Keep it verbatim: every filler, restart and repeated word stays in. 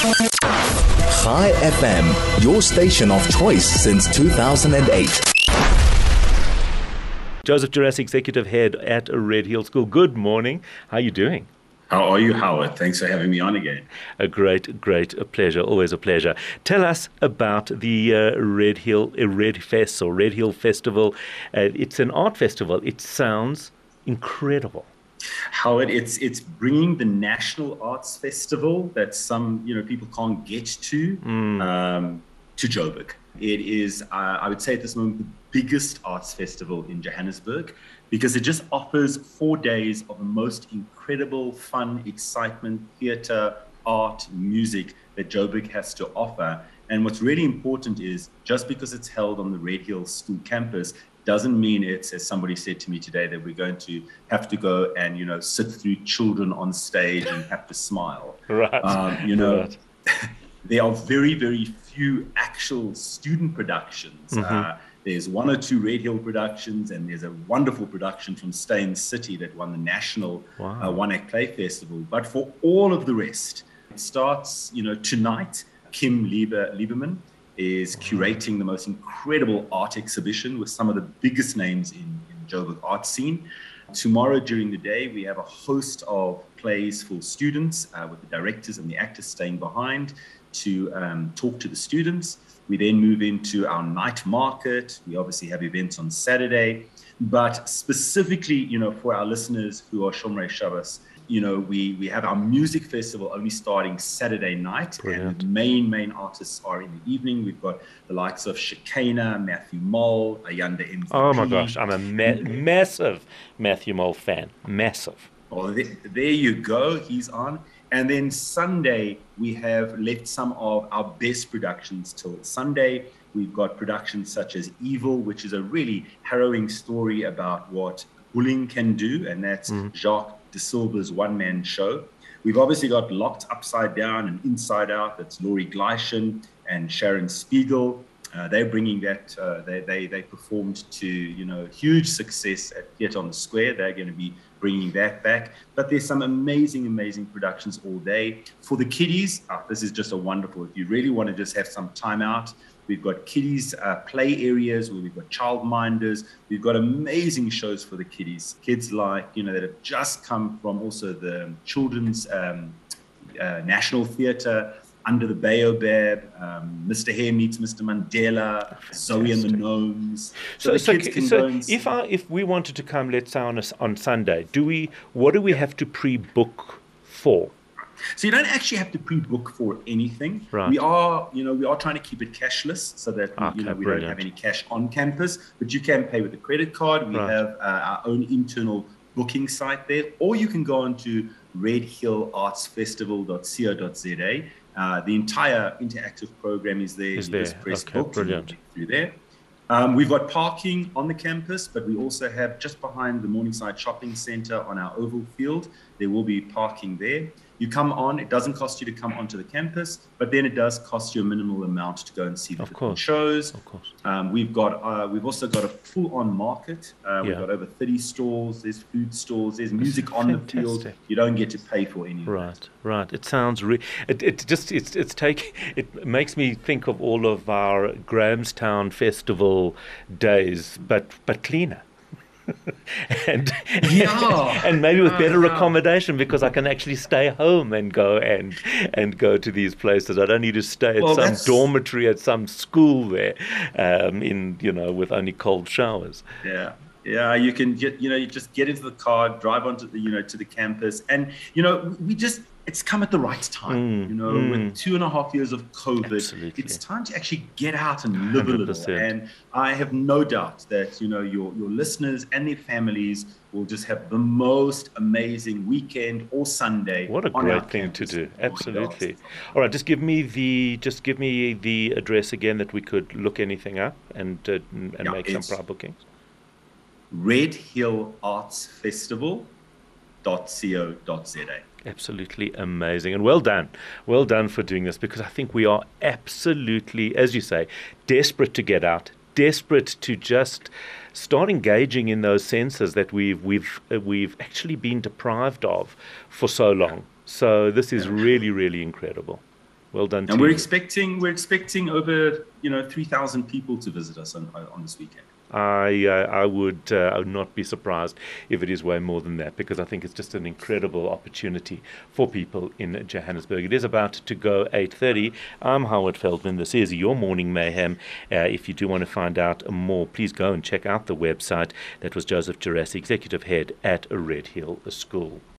Chai F M, your station of choice since two thousand eight. Joseph Jurassic, Executive Head at Red Hill School. Good morning. How are you doing? How are you, Howard? Thanks for having me on again. A great, great a pleasure. Always a pleasure. Tell us about the uh, Red Hill uh, Red Fest or Red Hill Festival. Uh, it's an art festival. It sounds incredible. Howard, it's it's bringing the National Arts Festival that some you know people can't get to mm. um, to Joburg. It is, uh, I would say at this moment, the biggest arts festival in Johannesburg because it just offers four days of the most incredible fun, excitement, theatre, art, music that Joburg has to offer. And what's really important is just because it's held on the Red Hill School campus doesn't mean it's, as somebody said to me today, that we're going to have to go and, you know, sit through children on stage and have to smile. Right. Um, you know, right. There are very, very few actual student productions. Mm-hmm. Uh, there's one or two Red Hill productions, and there's a wonderful production from Steyn City that won the National wow. uh, One Act Play Festival. But for all of the rest, it starts, you know, tonight. Kim Lieber, Lieberman is curating the most incredible art exhibition with some of the biggest names in, in Joburg art scene. Tomorrow during the day, we have a host of plays for students uh, with the directors and the actors staying behind to um, talk to the students. We then move into our night market. We obviously have events on Saturday, but specifically, you know, for our listeners who are Shomrei Shabbos, you know, we, we have our music festival only starting Saturday night. Brilliant. And the main, main artists are in the evening. We've got the likes of Shekinah, Matthew Mole, Ayanda M V P. Oh my gosh, I'm a ma- massive Matthew Mole fan. Massive. Well, th- there you go. He's on. And then Sunday, we have left some of our best productions till Sunday. We've got productions such as Evil, which is a really harrowing story about what bullying can do. And that's mm. Jacques De Silva's one-man show. We've obviously got Locked Upside Down and Inside Out. That's Laurie Gleishan and Sharon Spiegel. Uh, they're bringing that. Uh, they they they performed to you know huge success at Theatre on the Square. They're going to be bringing that back. But there's some amazing, amazing productions all day for the kiddies. Oh, this is just a wonderful. If you really want to just have some time out, we've got kiddies uh, play areas where we've got childminders. We've got amazing shows for the kiddies. Kids like you know that have just come from also the children's um, uh, National Theatre. Under the Baobab, um, Mister Hare Meets Mister Mandela, Fantastic. Zoe and the Gnomes. So, so the so, kids can so go and if I, if we wanted to come, let's say on a, on Sunday, do we? What do we have to pre-book for? So you don't actually have to pre-book for anything. Right. We are, you know, we are trying to keep it cashless so that okay, you know we brilliant. don't have any cash on campus. But you can pay with a credit card. We right. have uh, our own internal booking site there, or you can go on to red hill arts festival dot co dot za. Uh, the entire interactive program is there. Is you there. just press okay, book brilliant. and through there. Um, we've got parking on the campus, but we also have just behind the Morningside Shopping Centre on our oval field, there will be parking there. You come on, it doesn't cost you to come onto the campus, but then it does cost you a minimal amount to go and see the of course. shows. Of course. Um, we've got, uh, we've also got a full-on market. Uh, we've yeah. got over thirty stalls. There's food stalls. There's music on fantastic. the field. You don't get to pay for any of right, that. Right. It sounds re- it. It just it's it's take. It makes me think of all of our Grahamstown festival days, but but cleaner. and yeah. and maybe with better yeah. accommodation because I can actually stay home and go and and go to these places. I don't need to stay at well, some that's... dormitory at some school there, um, in you know with only cold showers. Yeah. Yeah, you can get, you know, you just get into the car, drive onto the, you know, to the campus. And, you know, we just, it's come at the right time, mm, you know, mm. with two and a half years of COVID, Absolutely. It's time to actually get out and live one hundred a percent. little. And I have no doubt that, you know, your, your listeners and their families will just have the most amazing weekend or Sunday. What a great thing to do. Absolutely. All right, just give me the, just give me the address again that we could look anything up and, uh, and yeah, make some prior bookings. red hill arts festival dot co dot za. Absolutely amazing. And well done. Well done for doing this, because I think we are absolutely, as you say, desperate to get out, desperate to just start engaging in those senses that we've we've uh, we've actually been deprived of for so long. So this is really, really incredible. Well done. And to we're you. expecting we're expecting over you know three thousand people to visit us on on this weekend. I uh, I would uh, I would not be surprised if it is way more than that, because I think it's just an incredible opportunity for people in Johannesburg. It is about to go eight thirty. I'm Howard Feldman. This is your Morning Mayhem. Uh, if you do want to find out more, please go and check out the website. That was Joseph Gerasi, Executive Head at Red Hill School.